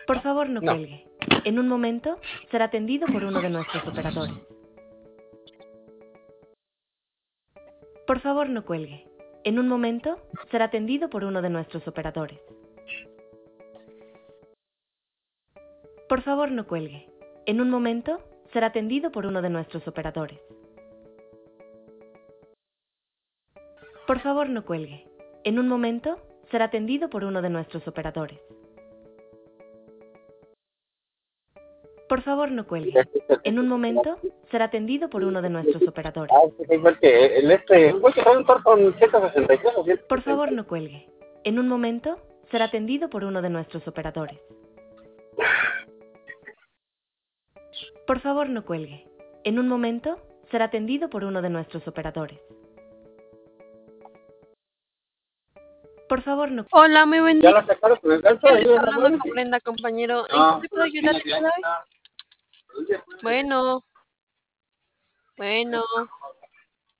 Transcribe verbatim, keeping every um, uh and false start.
Por favor, no No. cuelgue. En un momento será atendido por uno de nuestros operadores. Por favor, no cuelgue. En un momento será atendido por uno de nuestros operadores. Por favor, no cuelgue. En un momento será atendido por uno de nuestros operadores. Por favor, no cuelgue. En un momento será atendido por uno de nuestros operadores. Por favor, no cuelgue. En un momento será atendido por uno de nuestros operadores. Ah, sí, igual que el este, igual que pueden estar con ciento sesenta y tres o ciento. Por favor, no cuelgue. En un momento será atendido por uno de nuestros operadores. Por favor, no cuelgue. En un momento será atendido por uno de nuestros operadores. Por favor, no. Hola, muy buen Ya día. la sacaron con el gancho. Estoy ahí en la hablando mano. con Brenda, compañero. ¿En No. qué te puedo ayudar el día de hoy? Bueno. Bueno.